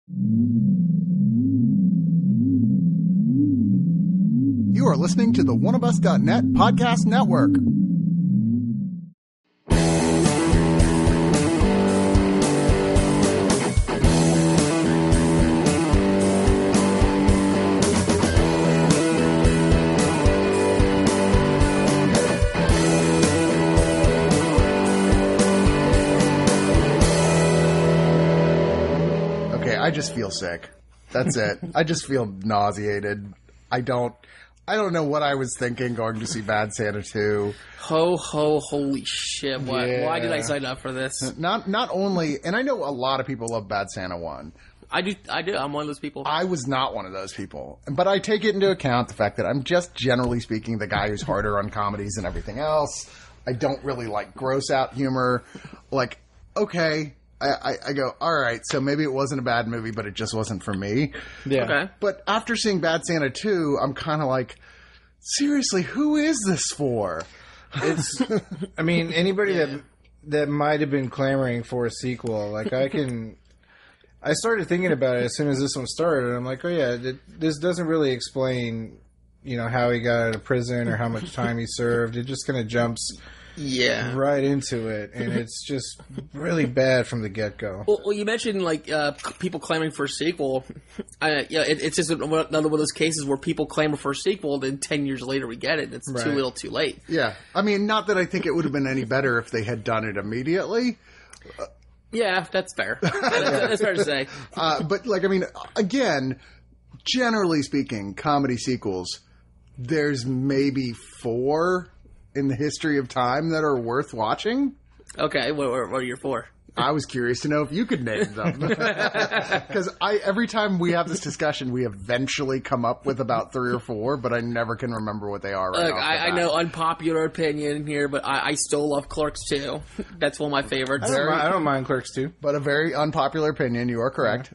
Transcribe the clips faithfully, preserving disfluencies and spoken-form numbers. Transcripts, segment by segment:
You are listening to the one of us dot net podcast network. Okay, I just feel sick. That's it. I just feel nauseated. I don't... I don't know what I was thinking going to see Bad Santa two. Ho, ho, holy shit. Why, Yeah. why did I sign up for this? Not not only, and I know a lot of people love Bad Santa one. I do. I do. I'm one of those people. I was not one of those people. But I take it into account the fact that I'm just, generally speaking, the guy who's harder on comedies and everything else. I don't really like gross out humor. Like, okay, I, I, I go, all right, so maybe it wasn't a bad movie, but it just wasn't for me. Yeah. Okay. But after seeing Bad Santa two, I'm kind of like, seriously, who is this for? It's, I mean, anybody that that might have been clamoring for a sequel, like I can, I started thinking about it as soon as this one started, and I'm like, oh yeah, it, this doesn't really explain, you know, how he got out of prison or how much time he served. It just kind of jumps Yeah. right into it, and it's just really bad from the get-go. Well, well, you mentioned like uh, people clamoring for a sequel. I, yeah, it, it's just another one of those cases where people clamor for a sequel, then ten years later we get it. It's Right. too little, too late. Yeah. I mean, not that I think it would have been any better if they had done it immediately. Yeah, that's fair. that's, that's fair to say. Uh, but, like, I mean, again, generally speaking, comedy sequels, there's maybe four in the history of time that are worth watching. Okay, what, what, what are your four? I was curious to know if you could name them. Because I every time we have this discussion, we eventually come up with about three or four, but I never can remember what they are right Look, off the I, I bat. know unpopular opinion here, but I, I still love Clerks too. That's one of my favorites. I don't, mind, I don't mind Clerks too. But a very unpopular opinion, you are correct.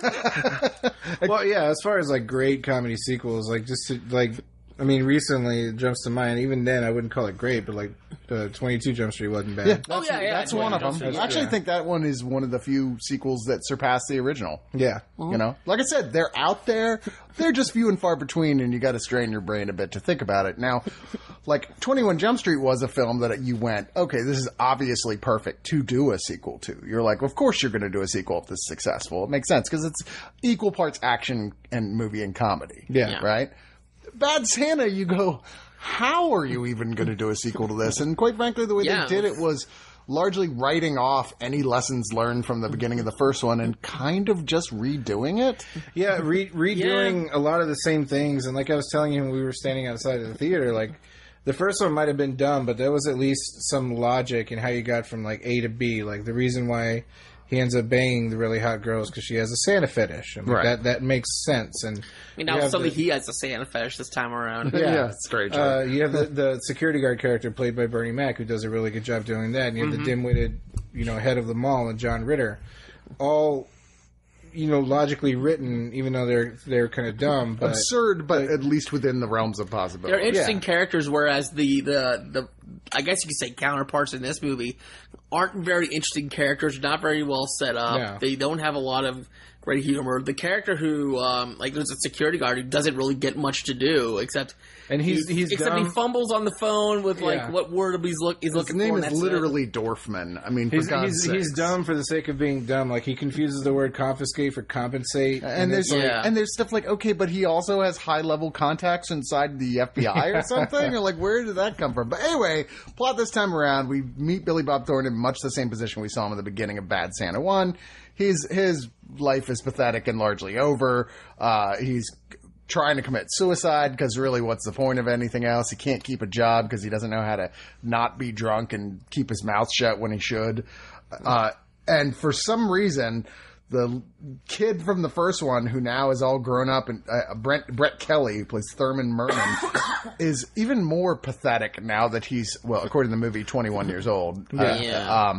Well, yeah, as far as like great comedy sequels, like just to, like, I mean, recently it jumps to mind. Even then, I wouldn't call it great, but like uh, twenty-two Jump Street wasn't bad. Yeah, Oh, that's, yeah, yeah, that's yeah, one of yeah, them. yeah. I actually think that one is one of the few sequels that surpass the original. Yeah. You know, like I said, they're out there. They're just few and far between, and you got to strain your brain a bit to think about it. Now, like twenty-one Jump Street was a film that you went, okay, this is obviously perfect to do a sequel to. You're like, of course you're going to do a sequel if this is successful. It makes sense because it's equal parts action and movie and comedy. Yeah. Yeah. Right? Bad Santa, you go, how are you even going to do a sequel to this? And quite frankly, the way Yeah. they did it was largely writing off any lessons learned from the beginning of the first one and kind of just redoing it. Yeah, re- redoing a lot of the same things. And like I was telling you when we were standing outside of the theater, like, the first one might have been dumb, but there was at least some logic in how you got from, like, A to B. Like, the reason why he ends up banging the really hot girls because she has a Santa fetish. And like, Right. that, that makes sense. And I mean, you now have suddenly the- he has a Santa fetish this time around. Yeah. strange. Uh, you have the, the security guard character played by Bernie Mac, who does a really good job doing that. And you have Mm-hmm. the dim-witted, you know, head of the mall and John Ritter. All, you know, logically written, even though they're they're kind of dumb. But Absurd, but at least within the realms of possibility. They're interesting Yeah. characters, whereas the, the, the I guess you could say counterparts in this movie aren't very interesting characters, not very well set up. No. They don't have a lot of great humor. The character who, um, like, there's a security guard who doesn't really get much to do, except And he's- he's except dumb. he fumbles on the phone with like Yeah. what word he's look he's His looking name for. is and that's literally Dorfman. I mean, for He's, God's he's, sakes. he's dumb for the sake of being dumb. Like, he confuses the word confiscate for compensate. And there's it's like, Yeah. and there's stuff like, okay, but he also has high level contacts inside the F B I or something. Or like, where did that come from? But anyway, plot this time around, we meet Billy Bob Thornton in much the same position we saw him at the beginning of Bad Santa one. His his life is pathetic and largely over. Uh, he's trying to commit suicide because really, what's the point of anything else? He can't keep a job because he doesn't know how to not be drunk and keep his mouth shut when he should. Uh, and for some reason, the kid from the first one, who now is all grown up, and uh, Brent Brett Kelly, who plays Thurman Merman, is even more pathetic now that he's, well, according to the movie, twenty-one years old. Uh, Yeah. Um,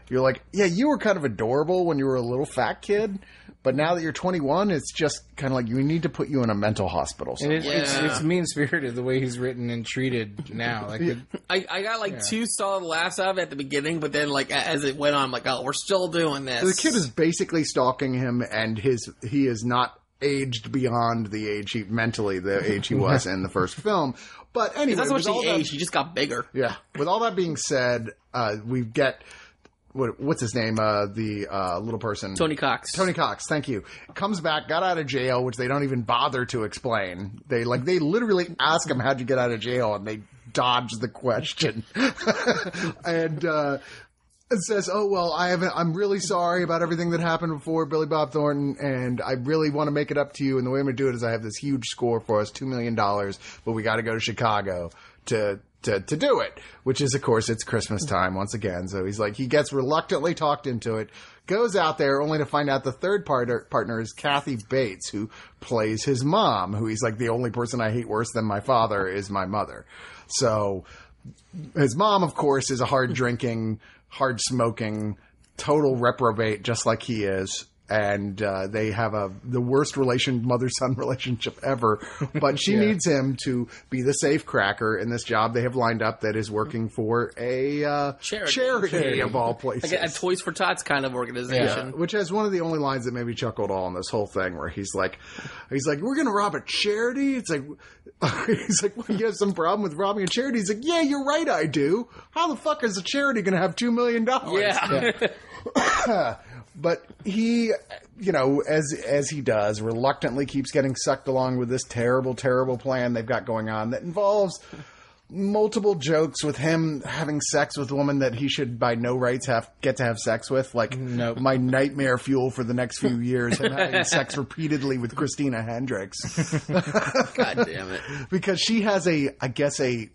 you're like, yeah, you were kind of adorable when you were a little fat kid, but now that you're twenty-one, it's just kind of like you need to put you in a mental hospital. And somewhere. it, it's, Yeah. it's mean spirited the way he's written and treated now. Like the, I, I got like two solid laughs out of it at the beginning, but then like as it went on, I'm like, oh, we're still doing this. The kid is basically stalking him, and his he is not aged beyond the age he mentally the age he was in the first film. But anyway, It's not so much with all the that- age; he just got bigger. yeah. With all that being said, uh, we get what what's his name? Uh, the uh, little person, Tony Cox. Tony Cox, thank you. Comes back, got out of jail, which they don't even bother to explain. They like they literally ask him, "How'd you get out of jail?" and they dodge the question. and uh, it says, "Oh well, I haven't. I'm really sorry about everything that happened before, Billy Bob Thornton, and I really want to make it up to you. And the way I'm going to do it is I have this huge score for us, two million dollars, but we got to go to Chicago to." To, to do it, which is, of course, it's Christmas time once again. So he's like, he gets reluctantly talked into it, goes out there only to find out the third partner, partner is Kathy Bates, who plays his mom, who he's like, the only person I hate worse than my father is my mother. So his mom, of course, is a hard drinking, hard smoking, total reprobate, just like he is. And uh, they have a the worst relation mother son relationship ever. But she Yeah. needs him to be the safe cracker in this job they have lined up that is working for a uh, Charity. charity of all places. Like a, a Toys for Tots kind of organization. Which has one of the only lines that made me chuckled all in this whole thing, where he's like, he's like, we're gonna rob a charity. It's like, he's like, well, you have some problem with robbing a charity? He's like, yeah, you're right, I do. How the fuck is a charity gonna have two million dollars? Yeah. But he, you know, as as he does, reluctantly keeps getting sucked along with this terrible, terrible plan they've got going on that involves multiple jokes with him having sex with a woman that he should by no rights have get to have sex with. Like Nope. my nightmare fuel for the next few years, him having sex repeatedly with Christina Hendricks. God damn it. Because she has a, I guess a,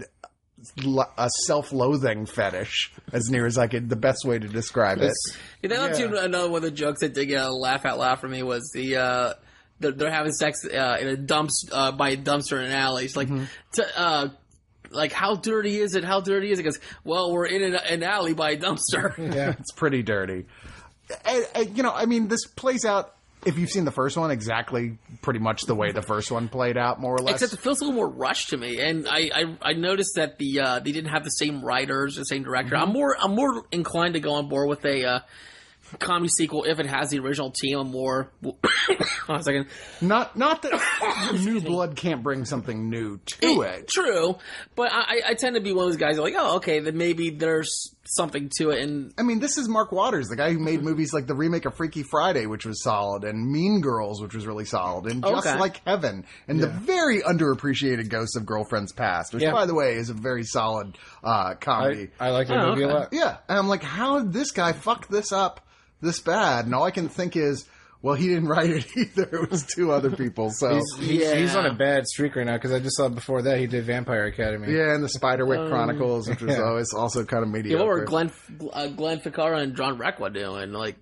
a self-loathing fetish, as near as I could, the best way to describe it. Yeah, that Yeah. too, another one of the jokes that did get a laugh out loud for me was the uh, they're, they're having sex uh, in a dumps uh, by a dumpster in an alley. It's like, t- uh, like how dirty is it? How dirty is it? Because well, we're in an, an alley by a dumpster. yeah. It's pretty dirty. And, and, you know, I mean, this plays out, if you've seen the first one, exactly pretty much the way the first one played out, more or less. Except it feels a little more rushed to me, and I I, I noticed that the uh, they didn't have the same writers, the same director. I'm more I'm more inclined to go on board with a uh, comedy sequel if it has the original team. I'm more. Hold on a second. Not not that new blood can't bring something new to it. True, but I, I tend to be one of those guys that are like, oh, okay, then maybe there's something to it, and I mean, this is Mark Waters, the guy who made movies like the remake of Freaky Friday, which was solid, and Mean Girls, which was really solid, and Just Okay. Like Heaven, and the very underappreciated Ghosts of Girlfriends Past, which, Yeah. by the way, is a very solid uh, comedy. I, I like that Oh, movie okay. a lot. Yeah, and I'm like, how did this guy fuck this up this bad? And all I can think is, well, he didn't write it either. It was two other people. So He's, he's, Yeah. he's on a bad streak right now because I just saw before that he did Vampire Academy. yeah, and the Spiderwick Chronicles, which was yeah. always also kind of yeah, mediocre. what were Glenn uh, Glenn Ficarra and John Requa doing? Like,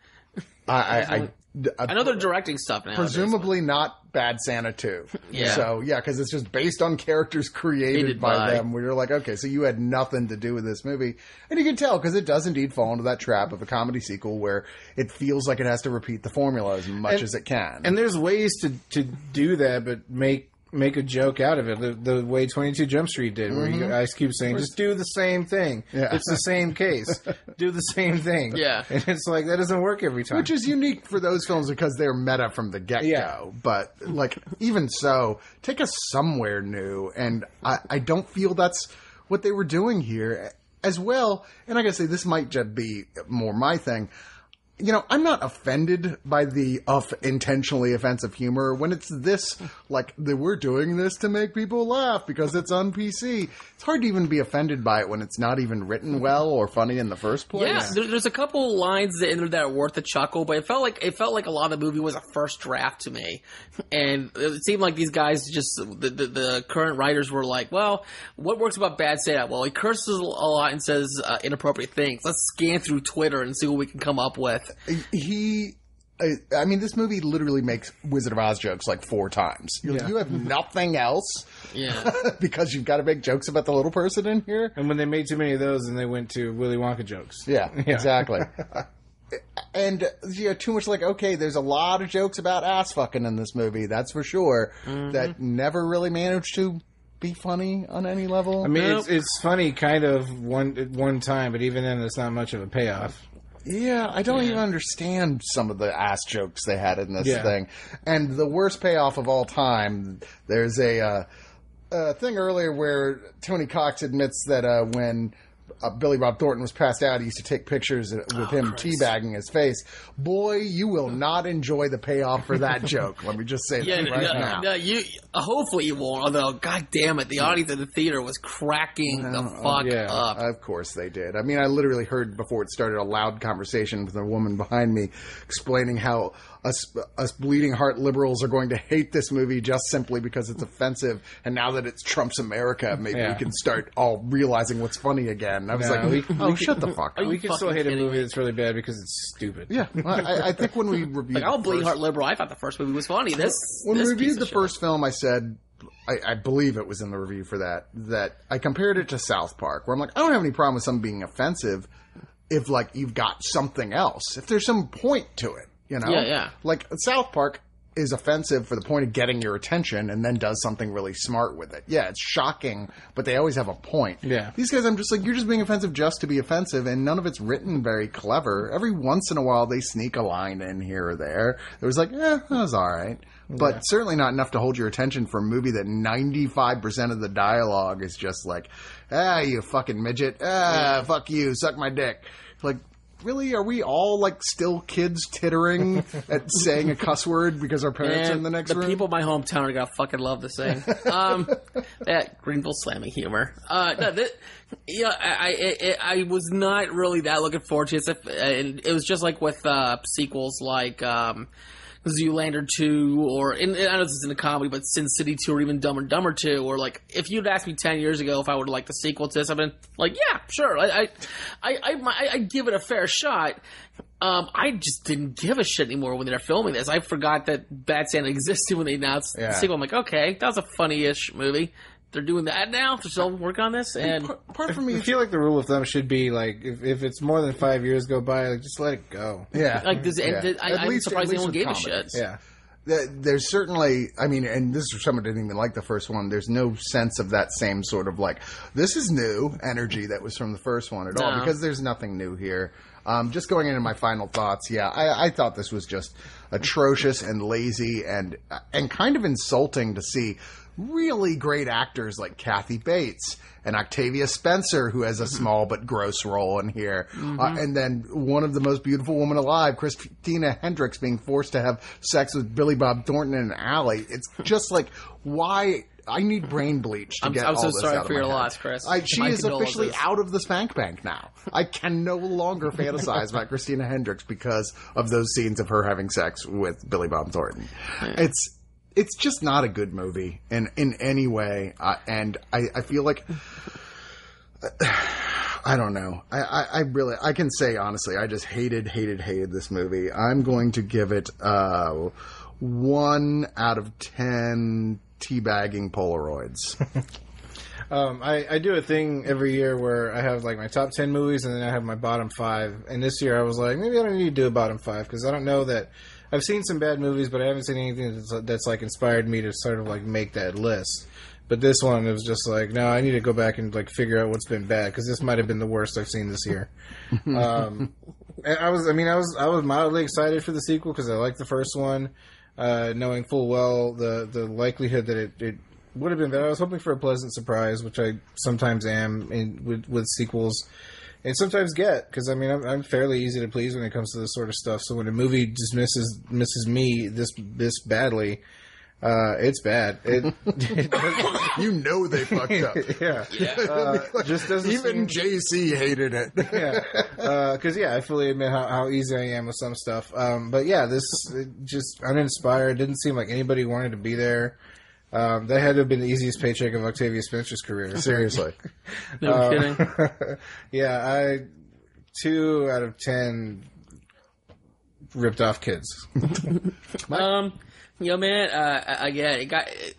I, I, I, I know they're directing stuff now. presumably not Bad Santa two. Yeah. So yeah, because it's just based on characters created Created by, by- them. Where you're like, okay, so you had nothing to do with this movie, and you can tell because it does indeed fall into that trap of a comedy sequel where it feels like it has to repeat the formula as much And- as it can. And there's ways to, to do that, but make make a joke out of it. The, the way twenty-two Jump Street did, where you, Ice Cube saying, just do the same thing. Yeah. It's the same case. Do the same thing. Yeah. And it's like, that doesn't work every time. Which is unique for those films because they're meta from the get-go. Yeah. But, like, even so, take us somewhere new. And I, I don't feel that's what they were doing here as well. And I gotta say, this might just be more my thing. You know, I'm not offended by the off intentionally offensive humor when it's this, like, that we're doing this to make people laugh because it's on P C. It's hard to even be offended by it when it's not even written well or funny in the first place. yeah, there, there's a couple lines in there that are worth a chuckle, but it felt like it felt like a lot of the movie was a first draft to me, and it seemed like these guys just the the, the current writers were like, well, what works about Bad Santa? Well, he curses a lot and says uh, inappropriate things. Let's scan through Twitter and see what we can come up with. He I, I mean, this movie literally makes Wizard of Oz jokes like four times. You're like, Yeah. you have nothing else Yeah. because you've got to make jokes about the little person in here. And when they made too many of those, then they went to Willy Wonka jokes. Yeah, Yeah. exactly. And yeah, too much like, okay, there's a lot of jokes about ass fucking in this movie, that's for sure, Mm-hmm. that never really managed to be funny on any level. I mean, Nope. it's, it's funny kind of one at one time, but even then, it's not much of a payoff. Yeah, I don't even understand some of the ass jokes they had in this Yeah. thing. And the worst payoff of all time, there's a uh, uh, thing earlier where Tony Cox admits that uh, when uh, Billy Bob Thornton was passed out, he used to take pictures with Oh, him Christ. teabagging his face. Boy, you will not enjoy the payoff for that joke. Let me just say Yeah, that right no, now. no, you. Hopefully you won't. Although, god damn it, the audience in the theater was cracking the fuck yeah. up. Of course they did. I mean, I literally heard before it started a loud conversation with a woman behind me explaining how us, us bleeding heart liberals are going to hate this movie just simply because it's offensive. And now that it's Trump's America, maybe Yeah. we can start all realizing what's funny again. I was No, like, we- oh, we shut the fuck Are up. you We can still fucking hate a kidding movie me? that's really bad because it's stupid. Yeah, I, I think when we reviewed Like, I'll the bleed first- heart liberal. I thought the first movie was funny. This when this we piece reviewed of the shit. first film, I said, I, I believe it was in the review for that, that I compared it to South Park, where I'm like, I don't have any problem with something being offensive if, like, you've got something else, if there's some point to it, you know? Yeah, yeah. Like, South Park is offensive for the point of getting your attention and then does something really smart with it. Yeah, it's shocking, but they always have a point. Yeah. These guys, I'm just like, you're just being offensive just to be offensive, and none of it's written very clever. Every once in a while, they sneak a line in here or there. It was like, eh, that was all right. But Yeah. certainly not enough to hold your attention for a movie that ninety-five percent of the dialogue is just like, ah, you fucking midget. Ah, fuck you. Suck my dick. Like, really? Are we all, like, still kids tittering at saying a cuss word because our parents are in And the next the room? people of my hometown are gonna fucking love this thing. Um, that Greenville slamming humor. Uh, no, that, yeah, I, I, I, I was not really that looking forward to it. It's a- And it was just like with uh, sequels like um, Zoolander two, or and I know this isn't a comedy, but Sin City two, or even Dumb and Dumber two, or like if you'd asked me ten years ago if I would like the sequel to this, I've been like, yeah, sure, I, I, I, I, I give it a fair shot. Um, I just didn't give a shit anymore when they were filming this. I forgot that Bad Santa existed when they announced Yeah. the sequel. I'm like, okay, that was a funny-ish movie. They're doing that now. They're still working on this, and Part, part for me, I it's- feel like the rule of thumb should be like if, if it's more than five years go by, like just let it go. yeah. like this. And Yeah. th- I, At I'm least- surprised at least anyone with gave a comedies. shit. Yeah. Th- There's certainly, I mean, and this is someone who didn't even like the first one. There's no sense of that same sort of like, this is new energy that was from the first one at all, No. because there's nothing new here. Um, just going into my final thoughts, yeah, I, I thought this was just atrocious and lazy and and kind of insulting to see really great actors like Kathy Bates and Octavia Spencer, who has a small but gross role in here. Uh, and then one of the most beautiful women alive, Christina Hendricks, being forced to have sex with Billy Bob Thornton in an alley. It's just like, why? I need brain bleach to I'm- get I'm all so this sorry out for of my your head. loss, Chris. I, she My is officially condolences. out of the spank bank now. I can no longer fantasize about Christina Hendricks because of those scenes of her having sex with Billy Bob Thornton. It's it's just not a good movie in in any way, uh, and I, I feel like I don't know. I, I, I really I can say honestly, I just hated hated hated this movie. I'm going to give it uh, one out of ten teabagging Polaroids. Um, I, I do a thing every year where I have like my top ten movies and then I have my bottom five. And this year I was like, maybe I don't need to do a bottom five because I don't know that I've seen some bad movies, but I haven't seen anything that's, that's like inspired me to sort of like make that list. But this one, it was just like, no, I need to go back and like figure out what's been bad because this might have been the worst I've seen this year. um, and I was, I mean, I was, I was mildly excited for the sequel because I liked the first one, uh, knowing full well the the likelihood that it. it would have been better. I was hoping for a pleasant surprise, which I sometimes am in, with, with sequels, and sometimes get because I mean I'm, I'm fairly easy to please when it comes to this sort of stuff. So when a movie just misses misses me this this badly, uh, it's bad. It, it You know they fucked up. yeah, uh, just doesn't Even seem- J C hated it. yeah, because yeah, I fully admit how, how easy I am with some stuff. Um, but yeah, this it just uninspired. Didn't seem like anybody wanted to be there. Um, that had to have been the easiest paycheck of Octavia Spencer's career. Seriously. No Uh, kidding. yeah, I two out of ten ripped off kids. um, you know, man, uh, again, it got. It,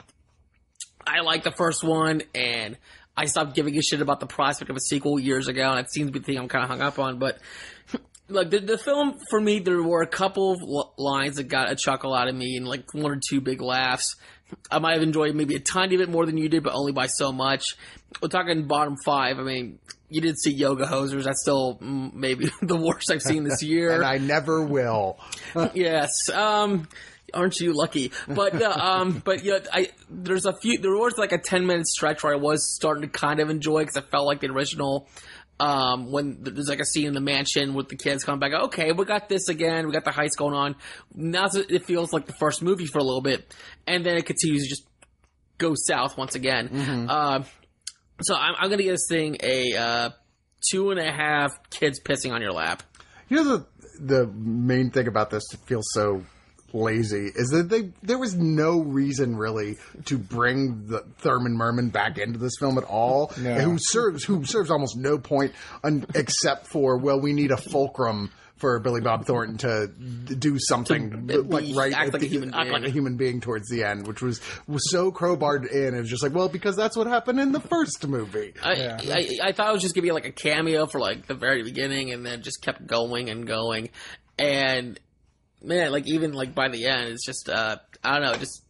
I like the first one, and I stopped giving a shit about the prospect of a sequel years ago, and it seems to be the thing I'm kind of hung up on. But like the, the film, for me, there were a couple of l- lines that got a chuckle out of me, and like one or two big laughs. I might have enjoyed maybe a tiny bit more than you did, but only by so much. We're talking bottom five. I mean, you did see Yoga Hosers. That's still mm, maybe the worst I've seen this year. And I never will. Yes. Um, aren't you lucky? But, uh, um, but yeah, I, there's a few, there was like a ten minute stretch where I was starting to kind of enjoy because I felt like the original, um, when there's like a scene in the mansion with the kids coming back. Okay, we got this again. We got the heist going on. Now it feels like the first movie for a little bit. And then it continues to just go south once again. Mm-hmm. Uh, so I'm, I'm going to give this thing a, uh, two and a half kids pissing on your lap. You know, the, the main thing about this that feels so lazy is that they there was no reason really to bring the Thurman Merman back into this film at all, No. who serves who serves almost no point un, except for, well, we need a fulcrum for Billy Bob Thornton to d- do something To like be- right act at like a the- human act being. like a human being towards the end, which was was so crowbarred in. It was just like, well, because that's what happened in the first movie. I, Yeah. I I thought it was just gonna be like a cameo for like the very beginning, and then just kept going and going, and man, like even like by the end, it's just uh I don't know, just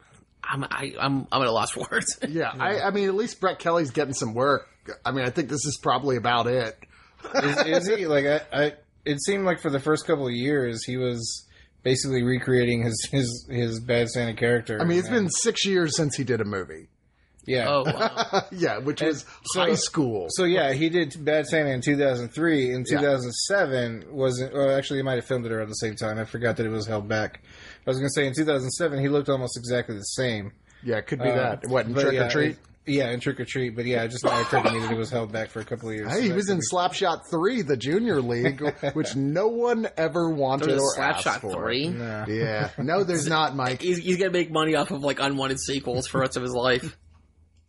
I'm I, I'm I'm at a loss for words. Yeah, I, I mean, at least Brett Kelly's getting some work. I mean, I think this is probably about it. Is, is he like I, I? It seemed like for the first couple of years he was basically recreating his his his Bad Santa character. I mean, it's and- been six years since he did a movie. yeah. Oh wow. Yeah, which was so- high school. So yeah, he did Bad Santa in two thousand three. In Yeah. two thousand seven wasn't. Well, actually, he might have filmed it around the same time. I forgot that it was held back. I was going to say in two thousand seven he looked almost exactly the same. Yeah, it could be Uh, that. What, in but Trick yeah, or Treat? it- yeah, in Trick or Treat. But yeah, just not occurred to me that it was held back for a couple of years. Hey, So he that was could in be- Slapshot three, the junior league, which no one ever wanted There's or a asked Slapshot for. three. Nah. Yeah. No, there's not, Mike. He's, he's gonna make money off of like unwanted sequels for the rest of his life.